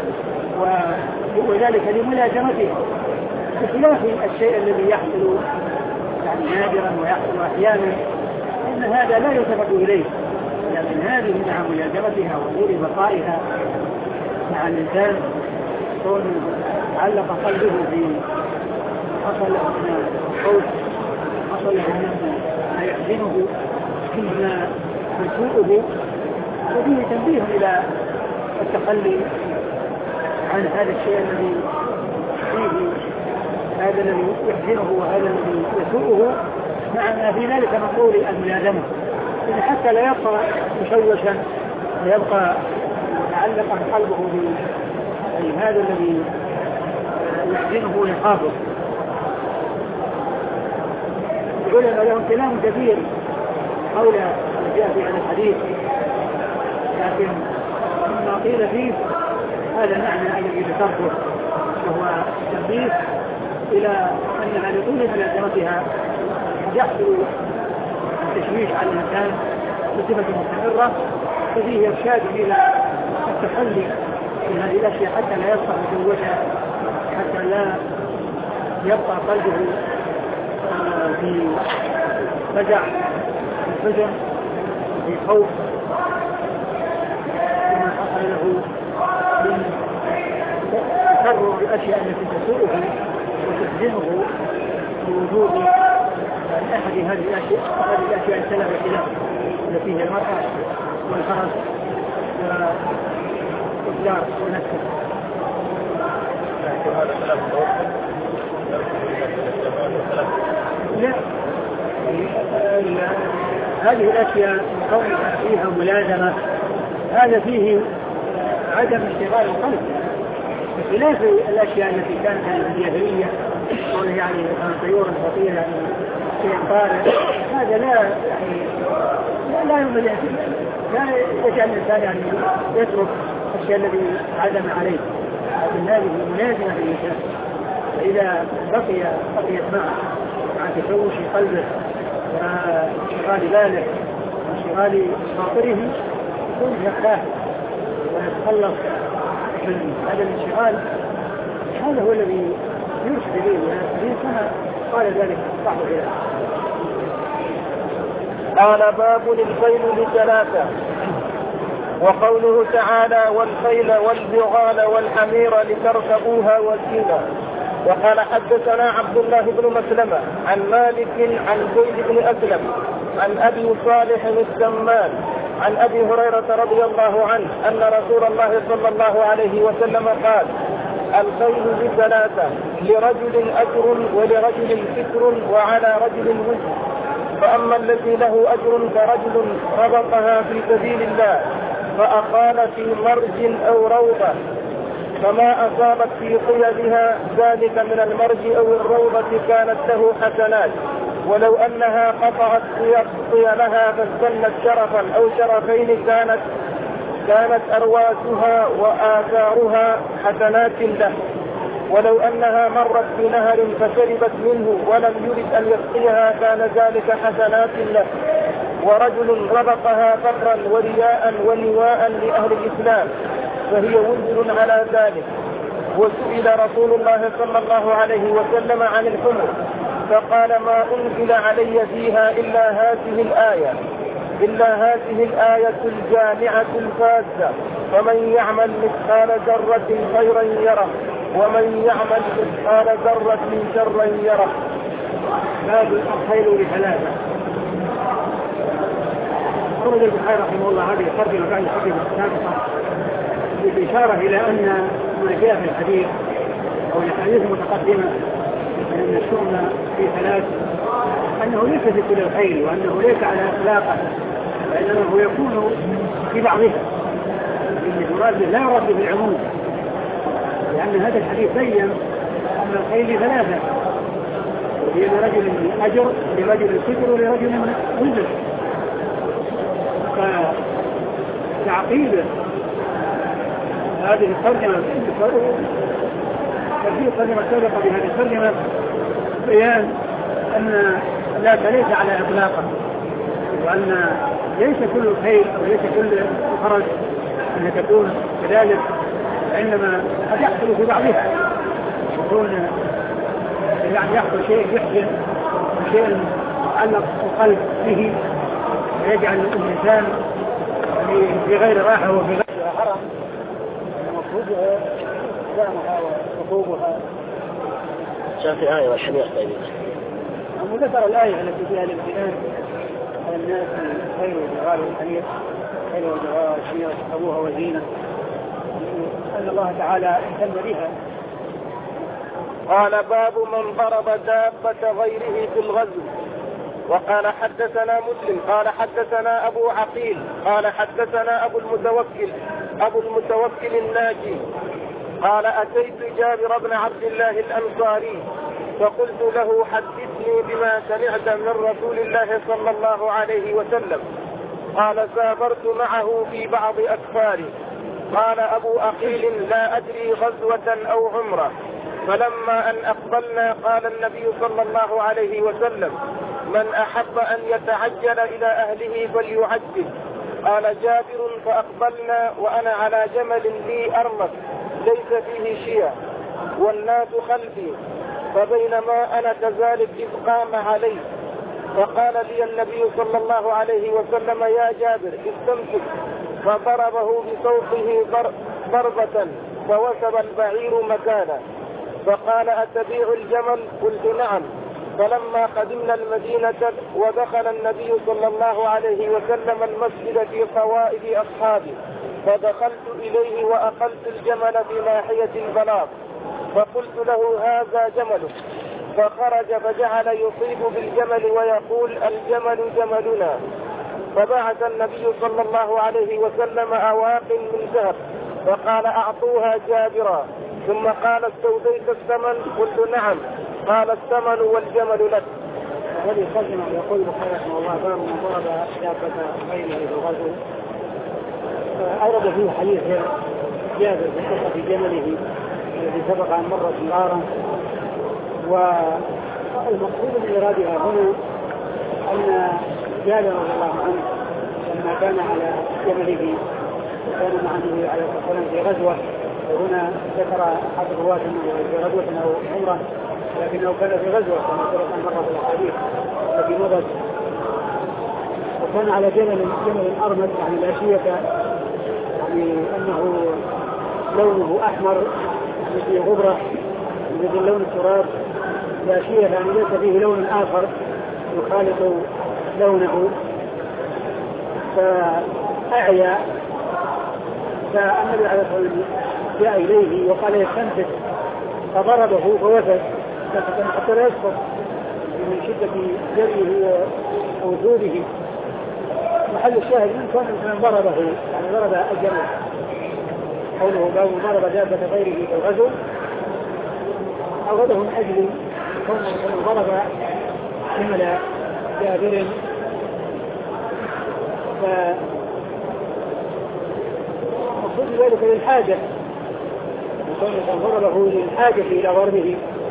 وذلك لملازمته، بخلاف الشيء الذي يحصل يعني نادرا ويحصل أحيانا، إن هذا لا يلتفت إليه، لكن هذه مع ملازمتها وطول بقائها مع الإنسان كون علق قلبه حصل له من الخوف، حصل له ما يحزنه، مما يسوءه، وفيه تنبيه إلى التخلي عن هذا الشيء الذي فيه هذا الذي يحزنه وهذا الذي يسوءه، مع ما في ذلك من طول الملازمة، حتى لا يبقى مشوشا ويبقى معلقا قلبه بهذا الذي يحزنه ويخافه. يقول أن لهم كلام كثير حول جاء في هذا الحديث، لكن مما قيل فيه هذا المعنى الذي ذكرته، وهو تنبيه إلى أنها لطول ملازمتها يحصل التشويش على الإنسان بصفة مستمرة، ففيه إرشاد إلى التخلي من هذه الأشياء حتى لا يبقى مشوشا، حتى لا يبقى قلبه في فزع، في حزن، في خوف بما حصل له من تكرر الأشياء التي تسوءه وتحزنه بوجود أحد هذه الأشياء الثلاثة له، التي هي المرأة والفرس والإصدار ونفسه. لا، هذه الأشياء كونها فيها ملازمة هذا فيه عدم اشتغال القلب، بخلاف الأشياء التي كانت الجاهلية يعني طيورا خطيرة شيء طارئ، هذا لا يمل، لا يجعل الإنسان يعني يترك الشيء الذي عزم عليه، لكن هذه ملازمة للإنسان، فإذا بقيت معه مع تشوش قلبه وانشغال باله وانشغال خاطره يكون يخاف ويتخلص من هذا الانشغال. هذا هو الذي يرشد به كما قال ذلك بعض العلماء. قال باب الخيل لثلاثة. وقوله تعالى والخيل والبغال والحمير لتركبوها وزينة. وقال حدثنا عبد الله بن مسلمة عن مالك عن زيد بن أسلم عن أبي صالح السمان عن أبي هريرة رضي الله عنه أن رسول الله صلى الله عليه وسلم قال الخيل بثلاثة، لرجل أجر ولرجل فكر وعلى رجل وزر، فأما الذي له أجر فرجل ربطها في سبيل الله فأقال في مرج أو روضة فما أصابت في قيدها ذلك من المرج أو الروضة كانت له حسنات، ولو أنها قطعت قيلها فاستنت شرفا أو شرفين كانت أرواسها وآثارها حسنات له، ولو أنها مرت بنهر فشربت منه ولم يرد أن يسقيها كان ذلك حسنات له. ورجل ربطها فقرا ورياء ونواء لأهل الإسلام فهي وزر على ذلك. وسئل رسول الله صلى الله عليه وسلم عن الحمر فقال ما أنزل علي فيها إلا هذه الآية الجامعة الفاسة، فمن يعمل مثقال ذرة خيرا يره ومن يعمل مثقال ذرة شرا يره. باب الخيل لثلاثة. خرج البخاري رحمه الله هذه الترجمة بعد الحديث السابقة بالإشارة إلى أن ما جاء في الحديث أو الحديث المتقدمة أن الشؤم في ثلاث، أنه ليس في كل الخيل وأنه ليس على إطلاقه، وإنما يكون في بعضها، المراد لا يرد بالعموم، لأن هذا الحديث بين أن الخيل ثلاثة، وهي لرجل أجر لرجل فكر ولرجل وزر. فتعقيد هذه الترجمة تبديل الترجمة السابقة بهذه الترجمة بيان أن الصلاة ليس على إطلاقه، وأن ليس كل خير أو ليس كل فرج أن تكون كذلك، وإنما قد يحصل في بعضها يكون يعني يحصل شيء يحزن وشيء يتعلق القلب به ويجعل الإنسان في غير راحة وفي غير حرم مفروضها إسلامها وحقوقها. شاف آية والحديث طيب. وذكر الآية التي فيها الامتنان على الناس من خير وجغال والحمير، خير وجغال والحمير وابوها وزينة، أن الله تعالى اهتم بها. قال باب من ضرب دابة غيره في الغزو. وقال حدثنا مسلم قال حدثنا أبو عقيل قال حدثنا أبو المتوكل الناجي قال أتيت جابر بن عبد الله الأنصاري فقلت له حدثني بما سمعت من رسول الله صلى الله عليه وسلم. قال سافرت معه في بعض أسفاري. قال أبو عقيل لا أدري غزوة أو عمرة. فلما أن أقبلنا قال النبي صلى الله عليه وسلم من أحب أن يتعجل إلى أهله فليعجل. قال جابر فأقبلنا وأنا على جمل لي أرمس ليس فيه شيع والناس خلفي، فبينما أنا كذلك إذ قام علي فقال لي النبي صلى الله عليه وسلم يا جابر استمسك، فضربه بسوقه ضربة فوثب البعير مكانه. فقال أتبيع الجمل؟ قلت نعم. فلما قدمنا المدينة ودخل النبي صلى الله عليه وسلم المسجد في قوائد أصحابه فدخلت إليه وأقلت الجمل في ناحية البلاط فقلت له هذا جملك، فخرج فجعل يصيب بالجمل ويقول الجمل جملنا. فبعث النبي صلى الله عليه وسلم أواق من ذهب فقال أعطوها جابرا، ثم قال استوديت الثمن؟ قلت نعم. قال الثمن والجمل لك. هذه الترجمة يقول البخاري رحمه الله باب من ضرب دابة غيره في الغزو. أورد فيه حديث جابر في جمله الذي سبق أن مر مرارا، والمقصود من إرادها هنا أن جابر رضي الله عنه لما كان على جمله وكان مع النبي عليه الصلاة والسلام في غزوة، وهنا ذكر أحد الرواة أنه في غزوة أو عمرة، لكنه كان في غزوة كما سبق أن مر في الأحاديث التي مضت، وكان على جمل أرمد يعني لا شيء، يعني أنه لونه أحمر مثل غبرة مثل لون التراب، لا شيء يعني ليس فيه لون آخر يخالط لونه، فأعيا. فالنبي عليه الصلاة والسلام جاء إليه وقال يستنفذ فضربه فوثب حتى لا يسقط من شدة جريه ووجوده. محل الشاهد من كان ضربه يعني ضرب الجمل، قوله باب ضرب دابة غيره في الغزو أورده من أجل كونه ضرب جمل جابر، فمقصود ذلك للحاجة، وكونه ضربه للحاجة إلى ضربه،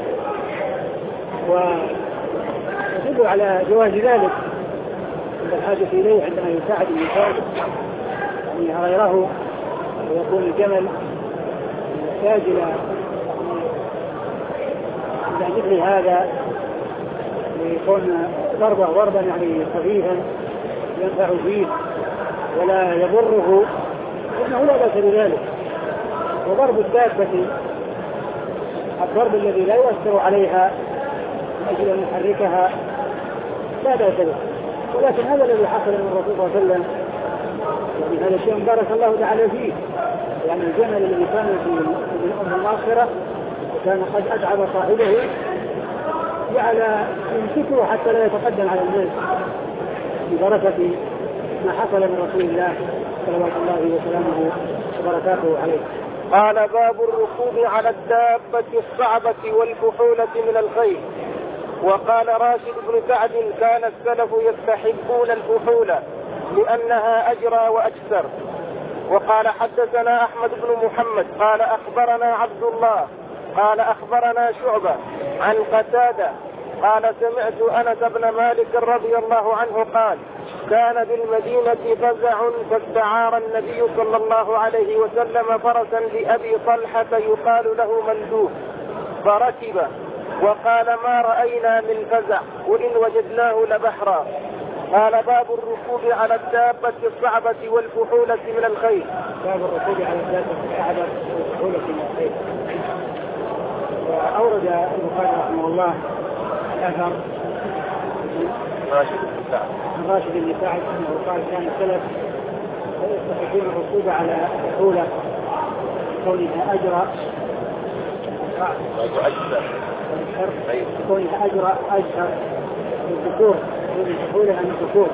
ويدل على جواز ذلك عند الحاجة إليه عندما يساعد الإنسان يعني غيره، ويكون الجمل يحتاج إلى مثل هذا ليكون ضربا يعني خفيفا ينفع فيه ولا يضره، إنه لا بأس بذلك. وضرب الدابة الضرب الذي لا يؤثر عليها من أجل أن يحركها لا بأس به، ولكن هذا الذي حصل من الرسول صلى الله عليه وسلم يعني هذا الشيء بارك الله تعالى فيه، يعني الجمل الذي كان في الأرض الآخرة وكان قد أتعب صاحبه جعل يمسكه حتى لا يتقدم على الناس ببركة ما حصل من رسول الله صلوات الله وسلامه وبركاته عليه. قال باب الركوب على الدابة الصعبة والفحولة من الخيل. وقال راشد بن سعد كان السلف يستحبون الفحولة لأنها أجرى وأكثر. وقال حدثنا أحمد بن محمد قال أخبرنا عبد الله قال أخبرنا شعبة عن قتادة قال سمعت أنس بن مالك رضي الله عنه قال كان بالمدينة فزع فاستعار النبي صلى الله عليه وسلم فرسا لأبي طلحة يقال له مندوب فركب وقال ما رأينا من فزع وإن وجدناه لبحرا. قال باب الركوب على الدابة الصعبة والفحولة من الخيل. باب الركوب على الدابة الصعبة والفحولة من الخيل. وأورد البخاري رحمه الله أثر راشد بن سعد أنه قال كان السلف يستحقون الركوب على الفحولة كونها أجرى كونها أجرى أجهر للذكور الفحولة عن الذكور.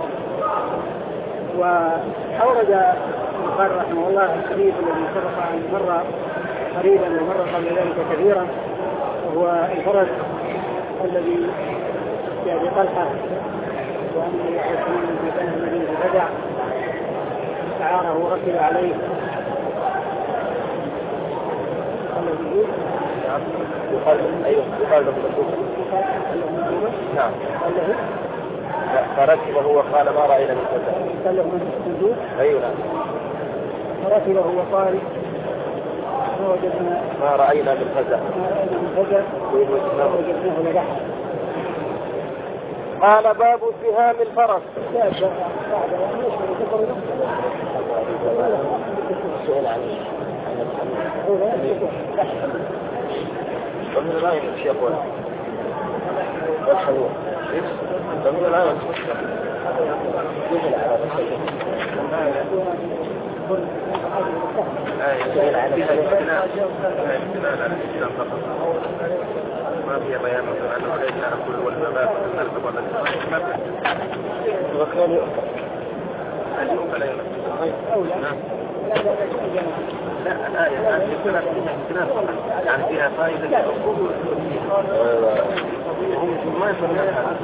وأورد البخاري رحمه الله الحديث الذي سبق أن مر قريبا ومر قبل ذلك كثيرا، وهو الفرس الذي يعني طلحة وأن النبي عليه الصلاة والسلام كان الذي بدع استعاره وركب عليه نعم فركبه وقال ما رأينا من فزع. قال له من أيوة نعم. فركبه وقال ما رأينا من فزع ووجدناه لبحر. قال باب سهام الفرس. السؤال عنه ومن لا يمشي أقول والحلوة ومن لا يمشي ما في بيان أنه ليس أكل والمبات وكان فلا لا الآية يعني فيها فائدة هم ما يفعلون هذا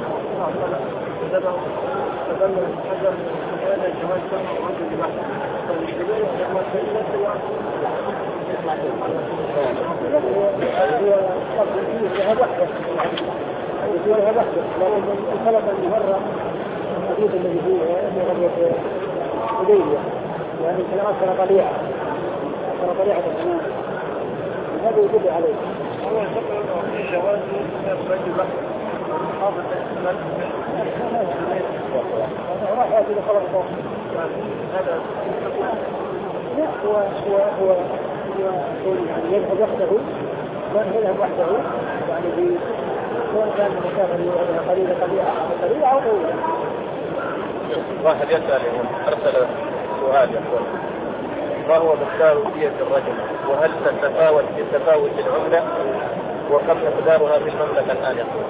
الخلق المهرة الحديث الذي فيه غزوة حديبية يعني كلمات كان طليعة الزمان هذا يدل عليه. هو يقول في جواز الرجل حافظ راح يأتي لخبر هذا لا هو يعني يذهب وحده يعني سواء كان مسافة قليلة أو طويلة. واحد يسأل أرسل سؤال يقول ما هو مقدار دية الرجل وهل تتفاوت بتفاوت العملة وكم مقدارها في المملكة الآن يقول؟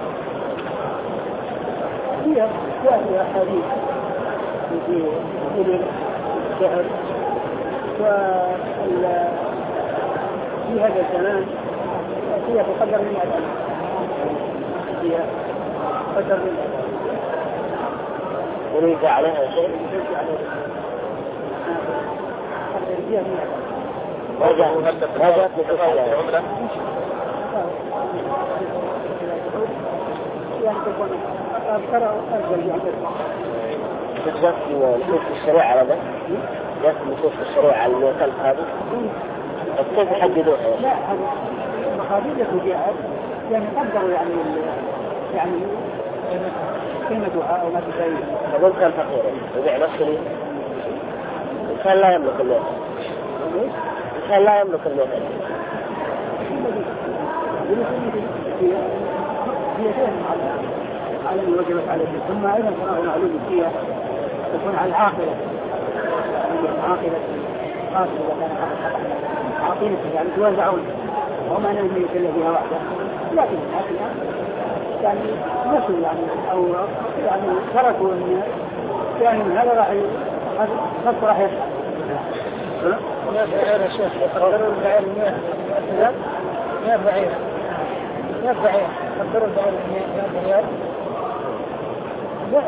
فيها أحاديث في أولي الشهر وفي هذا الزمان فيها تقدر من 100,000 فيها تقدر من 100,000 وليس عليها شيء ما جاءت نصوص عليها جاءت نصوص الشريعة على ذلك جاءت نصوص الشريعة على 100,000 هذه كيف يحددوها؟ لا هذا مقادير جاءت يعني قدروا يعني قيمتها أو ما تساوي. فمن كان فقيرا يبيع نفسه كان لا يملك المال كان لا يملك المال هي فهم على الوجبة عليه ثم أيضا كانوا علوم فيها تكون على العاقلة عاقلة قاسم إذا كان عاقلة يعني توزعون وما نجم يتلى فيها واحدة لكن يعني نسوا يعني أو يعني تركوا أن يعني هذا راح خط راح يفعل. ناس بعير يا شيخ يقدروا البعير 100 بعير يقدروا البعير 100 ريال. لا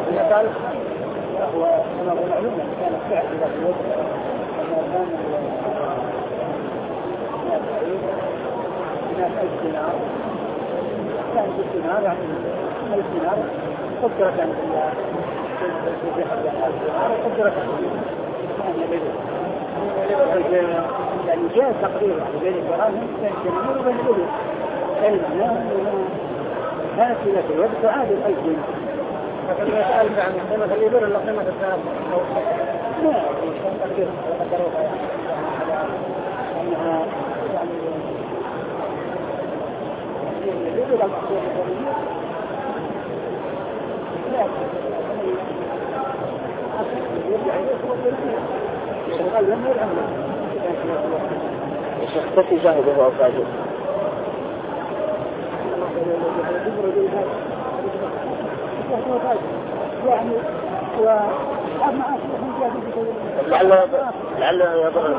هو كما هو معلوم كان السعر إذا في الوقت أما كان الناس 1000 دينار يعني 1000 دينار يعني 1000 دينار قدرت عند الله قدرت يعني جاء تقرير بين الدراهم بين الدنانير وبين الإبل كان كانت في ذات الوقت تعادل 1000 دينار فكما سألت عن قيمة الإبل ولا قيمة الذهب لا تقدير قدروها أنها يعني الإبل المحصول لا شخصتي جاهده أو فاجئ يعني لعله يضر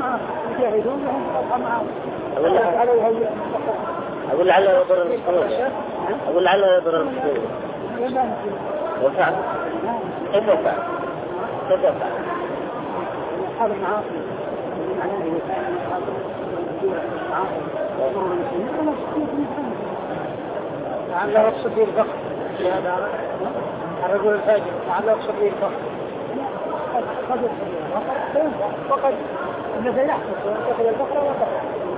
أقول لعله يضر المسؤول أقول لعله يضر المسؤول وفعل كيف وفعل كيف وفعل أصحاب المعاصي معناه إنسان أصحاب المعاصي وضر المسلمين ولا تشكيك من لعله يقصد به الفقر هذا الرجل الفاجر لعله يقصد به الفقر قد يقصد به الفقر فقد إنه يحدث ويأخذ الفقر وفقر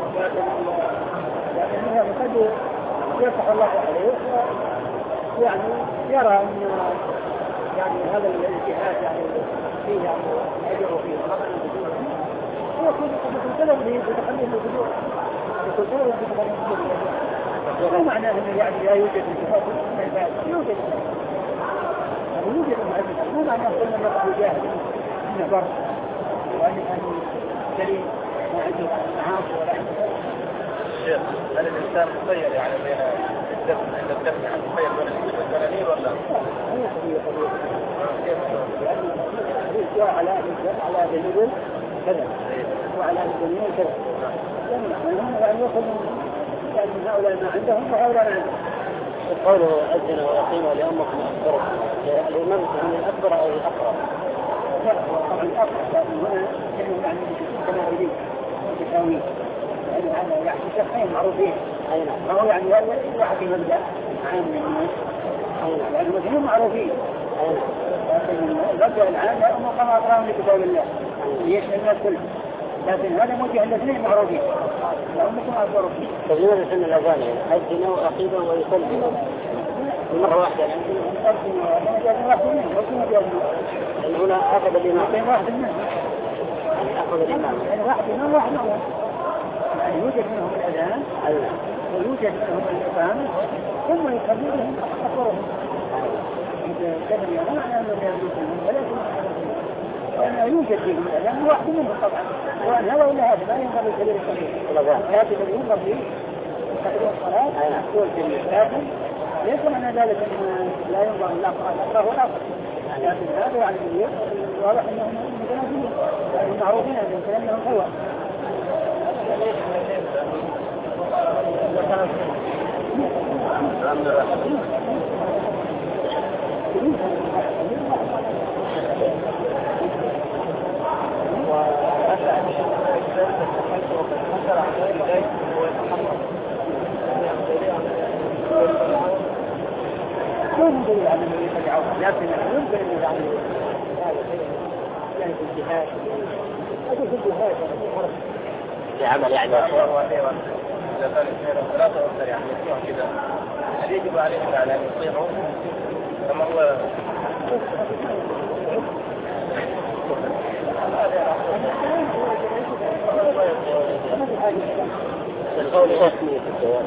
لكن هذا قد يفتح الله عليه يعني يرى أن يعني هذا الاجتهاد يعني فيه يعني أجر فيه ويكون سبب بتقليل الفجور يكون سبب بتقليل الفجور وهو معناه أنه يعني لا يوجد انتفاق من البعض يوجد المعجزة مو معناه أن الله يجاهد إنه بر وأن دليل ما عنده معاصي ولا عنده الشيخ هل الإنسان مخير يعني بين الدفن عند الدفن يعني مخير بين الدنانير ولا؟ هي قضية لأنه على دليل كذا وعلى الدنيا كذا يعني يأخذ من هؤلاء ما عندهم وهؤلاء ما عندهم قوله أذن وأقيموا لأمكم أكبر الإمام من الأكبر أو الأقرب طبعا الأكبر لكن هنا يعني كماهلين متساويين يعني هذا يعني شخصين معروفين ما هو يعني واحد مبدأ عام من الناس يعني مثلهم معروفين لكن المبدأ العام لا أمر كما أقرام لكتاب الله يشمل الناس كله لكن هذا موجه الاثنين معروفين لأمكم أكبر فيه فلماذا سن الأذان أذن وأقيموا ويصلوا مرة واحدة هنا أخذ الإمام واحد منهم أخذ الإمام واحد منهم يعني يوجد منهم الأذان ويوجد منهم الإقامة ثم يخلونهم أكبرهم كذا يعني معنى أنهم يملكون ولكن يوجد فيهم الأذان واحد منهم طبعا وأن هذا ولا هذا لا ينظر لكبير الصغير لكن الذي ينظر فيه تقرير الصلاة يقول في لكن ليس معنى ذلك أن لا ينظر إلا أقرأ ولا أقرأ لكن هذا يعني واضح أنهم متنازلين معروفين أنهم كلامهم هو ينبغي على من يتبعه لكن ينبغي أن يعمل هذا يعني في الجهاد هذا في الجهاد لعمل يعني إذا كان اثنين أو ثلاثة أو يعني يسمع كذا هل يجب عليهم على أن يطيعوا كما هو القول رسمي في الجواب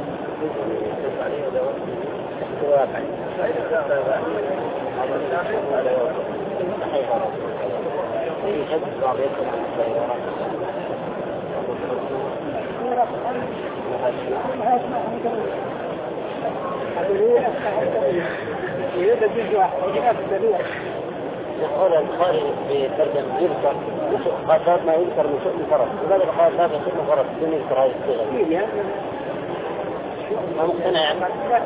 يقول البخاري في ترجمة يذكر قد ما يذكر من شؤم الفرس لذلك قال لا تشؤم الفرس دون يذكر هذه الصيغة ما مقتنع يعني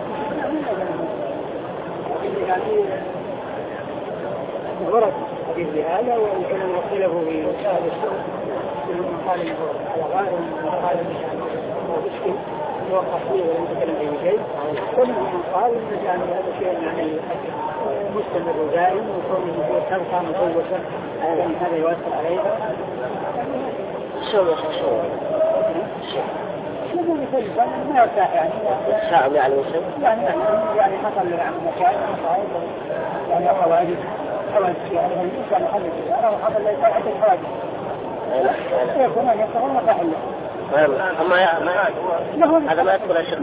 ورد حديث بهذا والعلماء اختلفوا في هذا الشيء من قال على غير ومن قال مشكل توقف فيه ولم يتكلم أي شيء ومنهم من قال إن يعني هذا شيء يعني مستمر ودائم وكونه يقول تبقى مطوسة يعني هذا يؤثر عليها شو ما يرتاح يعني شاعر يعني وشو يعني حصل للعمل مشاعر يعني حوادث يعني الإنسان حل السيارة وحصل له عدة حوادث يكون أن يستغل مفاعله هذا ما يدخل الشيخ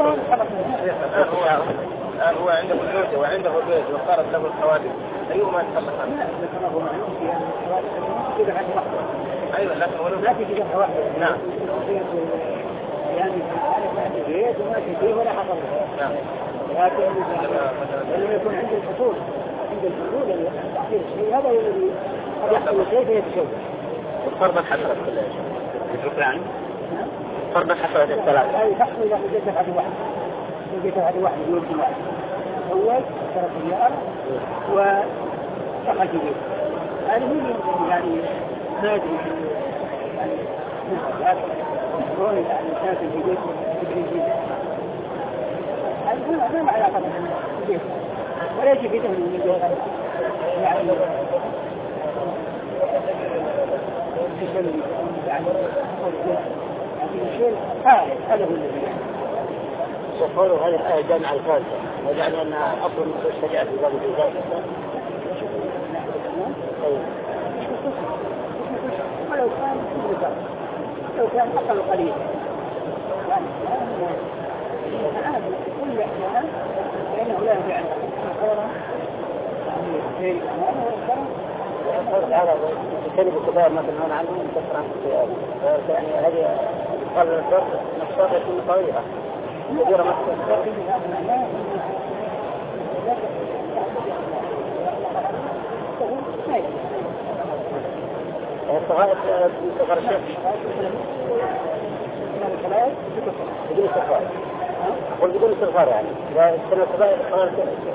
هو عنده الزوجة وعنده البيت وصارت له الحوادث أيهما يتخلص عنه؟ لكن هو معلوم في أن الحوادث كده حاجة واحدة أيوة لكن ولو ما في كده واحدة نعم يعني ما في بيت وما في فيه ولا حصل نعم لكن لما يكون عند الحصول التعطيل الشيء هذا الذي قد يحصل شيء فيتشوه فرضا حصلت كل شيء يعني فرضا حصلت الثلاثة أي تحصل إذا وجدت دفعة واحد يقول واحد أول ترك اليار ودخل في بيت هذه هي يعني ما يدري يعني يقولون يعني ساكن في بيت تدريجي هذا ما علاقة بالبيت ولا يجب بيته من البيت يعني تسلي يعني الشيء هذا هو الذي سفروا هذه الآية جامعة الفارسة وجعل أنها أفضل من الشجاعة في ذلك الجزائر ولو كان أقل قليل يعني كل أحيان لأنه لا يفعل خيرا يعني هذا يجتنب الكبار ما تنهون عنه يكفر عن السيئات يعني هذه قال الفرق نفسها يكون طريقة كبيرة مكتوبة الصغائر صغر الشيخ بدون استغفار قل بدون استغفار يعني إذا كان الصغائر صغار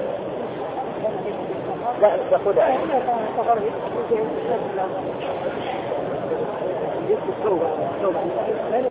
لا تأخذها يعني يجب التوبة